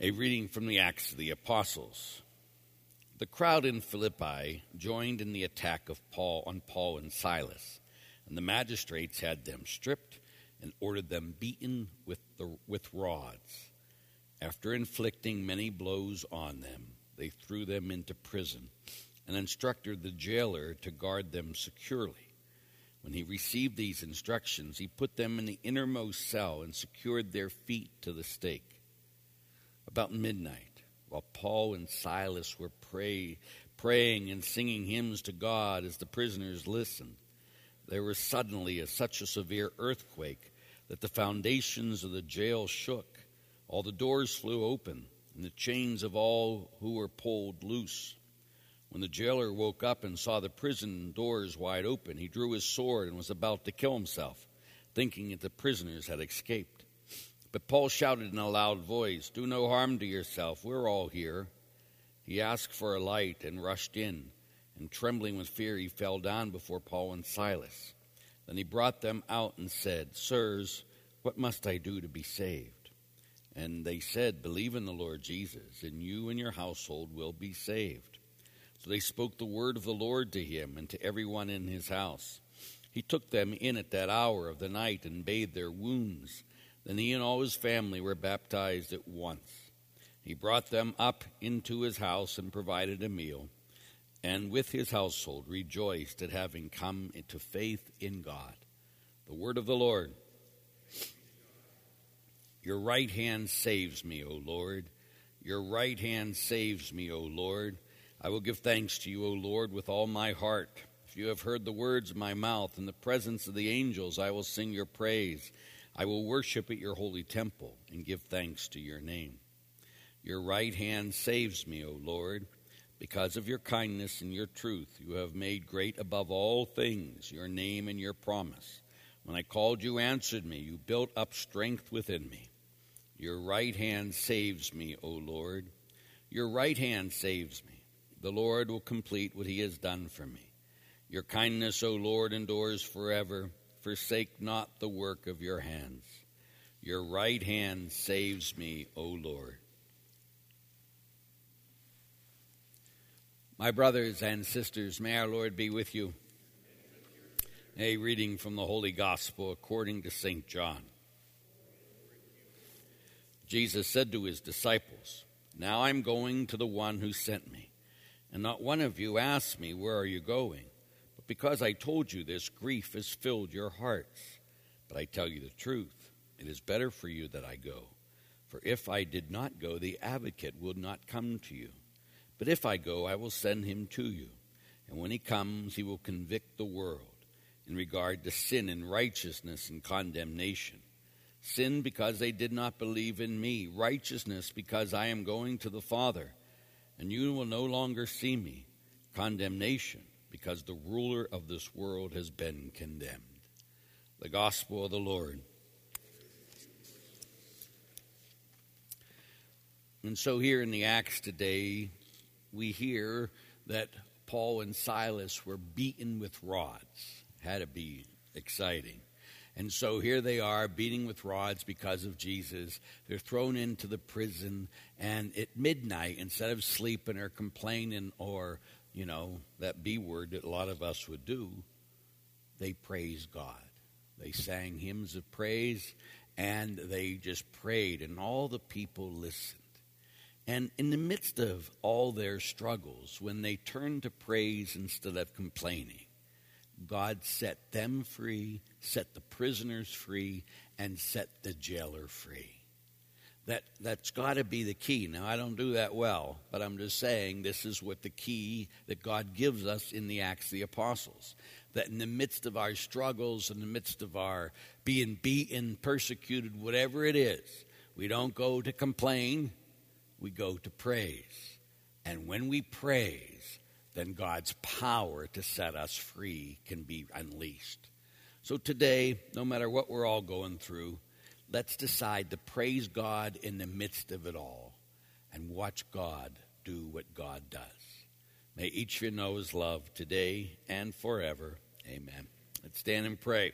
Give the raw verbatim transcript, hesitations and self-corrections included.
A reading from the Acts of the Apostles. The crowd in Philippi joined in the attack of Paul on Paul and Silas, and the magistrates had them stripped and ordered them beaten with the with rods. After inflicting many blows on them, they threw them into prison and instructed the jailer to guard them securely. When he received these instructions, he put them in the innermost cell and secured their feet to the stake. About midnight, while Paul and Silas were pray, praying and singing hymns to God as the prisoners listened, there was suddenly a, such a severe earthquake that the foundations of the jail shook. All the doors flew open, and the chains of all who were pulled loose. When the jailer woke up and saw the prison doors wide open, he drew his sword and was about to kill himself, thinking that the prisoners had escaped. But Paul shouted in a loud voice, "Do no harm to yourself, we're all here." He asked for a light and rushed in, and trembling with fear he fell down before Paul and Silas. Then he brought them out and said, "Sirs, what must I do to be saved?" And they said, "Believe in the Lord Jesus, and you and your household will be saved." So they spoke the word of the Lord to him and to everyone in his house. He took them in at that hour of the night and bathed their wounds. Then he and all his family were baptized at once. He brought them up into his house and provided a meal, and with his household rejoiced at having come into faith in God. The word of the Lord. Your right hand saves me, O Lord. Your right hand saves me, O Lord. I will give thanks to you, O Lord, with all my heart. If you have heard the words of my mouth, in the presence of the angels I will sing your praise. I will worship at your holy temple and give thanks to your name. Your right hand saves me, O Lord. Because of your kindness and your truth, you have made great above all things your name and your promise. When I called, you answered me. You built up strength within me. Your right hand saves me, O Lord. Your right hand saves me. The Lord will complete what he has done for me. Your kindness, O Lord, endures forever. Forsake not the work of your hands. Your right hand saves me, O Lord. My brothers and sisters, may our Lord be with you. A reading from the Holy Gospel according to Saint John. Jesus said to his disciples, "Now I'm going to the one who sent me, and not one of you asked me, 'Where are you going?' Because I told you this, grief has filled your hearts. But I tell you the truth, it is better for you that I go. For if I did not go, the advocate would not come to you. But if I go, I will send him to you. And when he comes, he will convict the world in regard to sin and righteousness and condemnation. Sin because they did not believe in me. Righteousness because I am going to the Father, and you will no longer see me. Condemnation because the ruler of this world has been condemned." The Gospel of the Lord. And so here in the Acts today, we hear that Paul and Silas were beaten with rods. Had to be exciting. And so here they are, beating with rods because of Jesus. They're thrown into the prison, and at midnight, instead of sleeping or complaining or you know, that B word that a lot of us would do, they praised God. They sang hymns of praise, and they just prayed, and all the people listened. And in the midst of all their struggles, when they turned to praise instead of complaining, God set them free, set the prisoners free, and set the jailer free. That, that's got to be the key. Now, I don't do that well, but I'm just saying this is what the key that God gives us in the Acts of the Apostles. That in the midst of our struggles, in the midst of our being beaten, persecuted, whatever it is, we don't go to complain, we go to praise. And when we praise, then God's power to set us free can be unleashed. So today, no matter what we're all going through, let's decide to praise God in the midst of it all and watch God do what God does. May each of you know his love today and forever. Amen. Let's stand and pray.